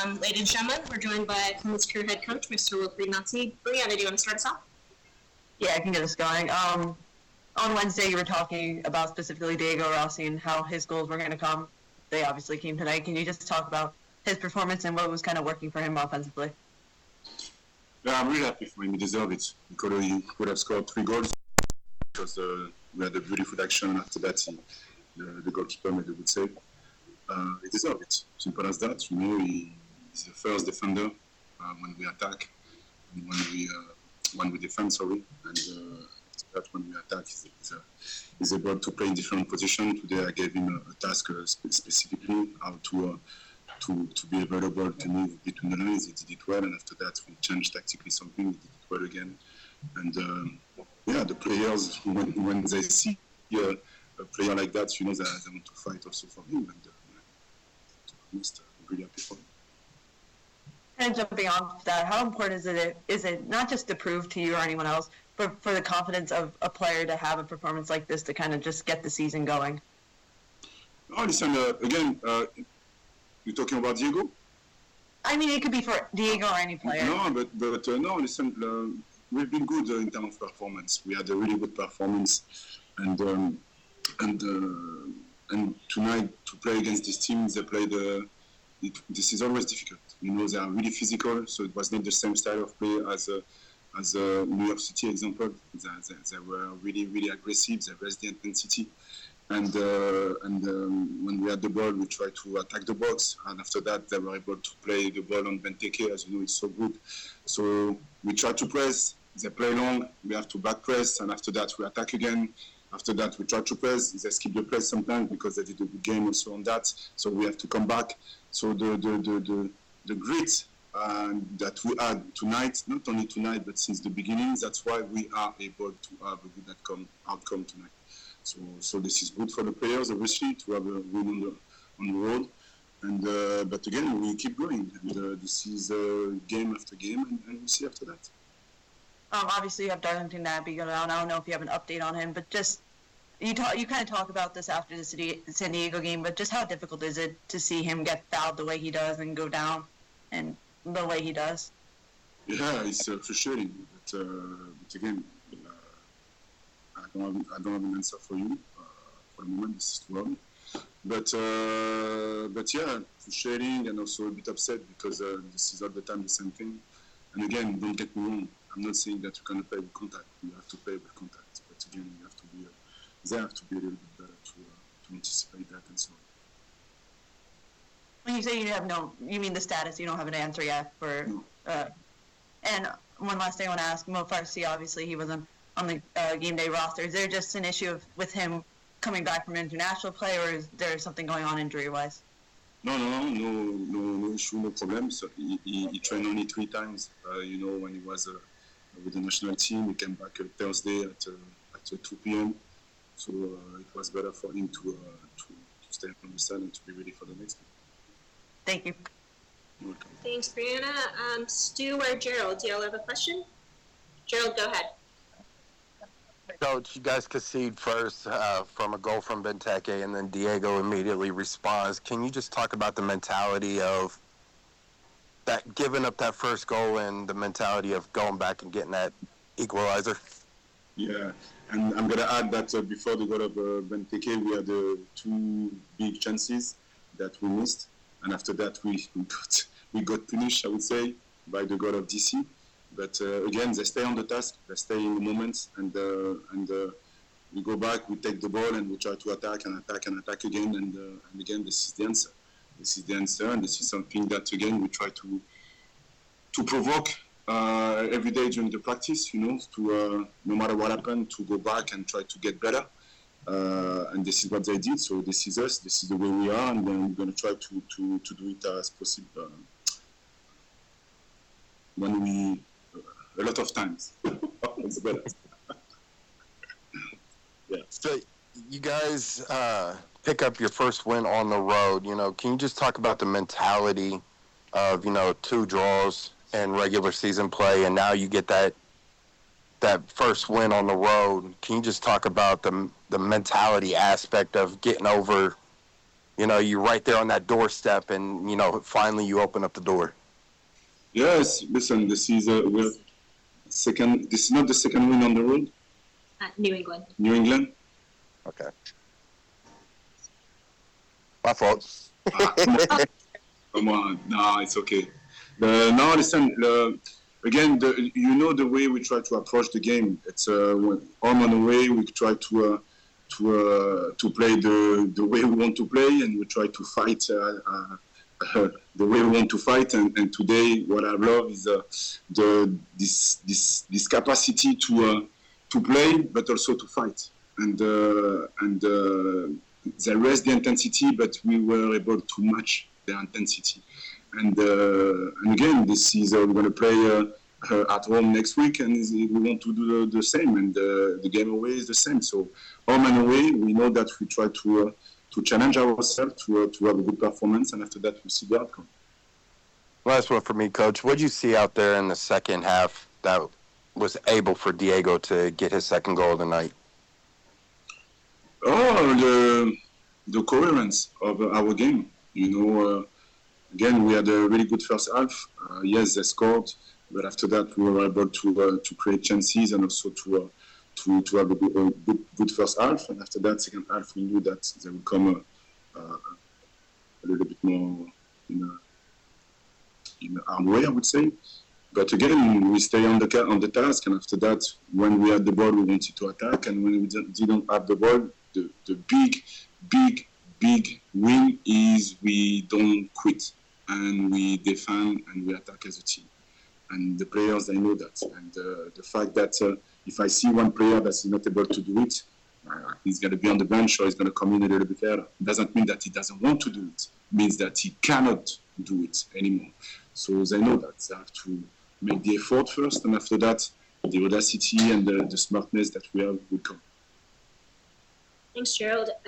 Ladies and gentlemen, we're joined by Columbus Crew head coach, Mr. Wilfried Nancy. Brianna, do you want to start us off? Yeah, I can get us going. On Wednesday, you were talking about specifically Diego Rossi and how his goals were going to come. They obviously came tonight. Can you just talk about his performance and what was kind of working for him offensively? Yeah, I'm really happy for him. He deserved it. He could have scored 3 goals because we had a beautiful action. After that, the goalkeeper made a good save. He deserved it. Simple as that. You know, he's the first defender when we attack, and when we defend. Sorry, and that when we attack, he's able to play in different positions. Today, I gave him a task specifically how to be available to move between the lines. He did it well, and after that, we changed tactically something. He did it well again, and the players when they see a player like that, you know, they want to fight also for him. And I'm really happy for him. And jumping off that, how important is it not just to prove to you or anyone else, but for the confidence of a player to have a performance like this to kind of just get the season going? Oh, listen, again, you're talking about Diego? I mean, it could be for Diego or any player. No, but no, listen, we've been good in terms of performance. We had a really good performance, and tonight to play against this team, they played. This is always difficult. You know, they are really physical, so it was not the same style of play as New York City example. They were really, really aggressive. They raised the intensity, and when we had the ball, we tried to attack the box, and after that, they were able to play the ball on Benteke. As you know, it's so good. So we try to press. They play long. We have to back press, and after that, we attack again. After that, we try to press. They skip the press sometimes because they did a good game also on that. So we have to come back. So the grit that we had tonight, not only tonight, but since the beginning, that's why we are able to have a good outcome tonight. So this is good for the players, obviously, to have a win on the road. And but again, we keep going. And this is game after game, and we'll see after that. Obviously, you have Darlington Nagbe going on. I don't know if you have an update on him, but just you kind of talk about this after the San Diego game, but just how difficult is it to see him get fouled the way he does and go down and the way he does? Yeah, it's frustrating. But again, I don't have an answer for you for the moment. This is too early. But yeah, frustrating and also a bit upset because this is all the time the same thing. And again, don't get me wrong. I'm not saying that you cannot play with contact. You have to play with contact. But again, you have to be. They have to be a little bit better to anticipate that and so on. When you say you mean the status, you don't have an answer yet for. No. And one last thing I want to ask, Mo Farsi, obviously he wasn't on the game day roster. Is there just an issue with him coming back from international play, or is there something going on injury-wise? No issue, no problem. So he trained only 3 times. You know, when he was with the national team, he came back Thursday at 2 p.m. So it was better for him to stay on the side and to be ready for the next game. Thank you. You're welcome. Thanks, Brianna. Stu or Gerald, do y'all have a question? Gerald, go ahead. Coach, you guys concede first from a goal from Benteke, and then Diego immediately responds. Can you just talk about the mentality of that, giving up that first goal, and the mentality of going back and getting that equalizer? Yeah, and I'm going to add that before the goal of Benteke, we had 2 big chances that we missed, and after that we got punished, I would say, by the goal of DC. But again, they stay on the task, they stay in the moments, and we go back, we take the ball, and we try to attack again, and again, this is the answer. This is the answer, and this is something that, again, we try to provoke every day during the practice, you know, to no matter what happened, to go back and try to get better. And this is what they did, so this is us, this is the way we are, and then we're going to try to do it as possible when we... a lot of times. It's better. Yeah. So you guys pick up your first win on the road. You know, can you just talk about the mentality of, 2 draws and regular season play, and now you get that first win on the road? Can you just talk about the mentality aspect of getting over you know, you're right there on that doorstep, and you know, finally you open up the door. Yes, listen, this is we're second. This is not the second win on the road. New England. New England. Okay. My fault. Come on, no, it's okay. No, listen. Again, you know the way we try to approach the game. It's home and away. We try to play the way we want to play, and we try to fight the way we want to fight. And today, what I love is this capacity to play, but also to fight. And they raised the intensity, but we were able to match their intensity. And again, this is we're going to play at home next week, and we want to do the same. And the game away is the same. So home and away, we know that we try to challenge ourselves to have a good performance, and after that, we'll see the outcome. Last one for me, Coach. What did you see out there in the second half that was able for Diego to get his second goal of the night? Oh, the coherence of our game. You know, again, we had a really good first half. Yes, they scored, but after that, we were able to create chances and also to have a good first half. And after that, second half, we knew that they would come a little bit more in our way, I would say. But again, we stay on the task, and after that, when we had the ball, we wanted to attack, and when we didn't have the ball, the big win is we don't quit, and we defend and we attack as a team. And the players, they know that. And the fact that if I see one player that's not able to do it, he's going to be on the bench or he's going to come in a little bit later. It doesn't mean that he doesn't want to do it. It means that he cannot do it anymore. So they know that. They have to make the effort first, and after that, the audacity and the smartness that we have will come. Thanks, Gerald.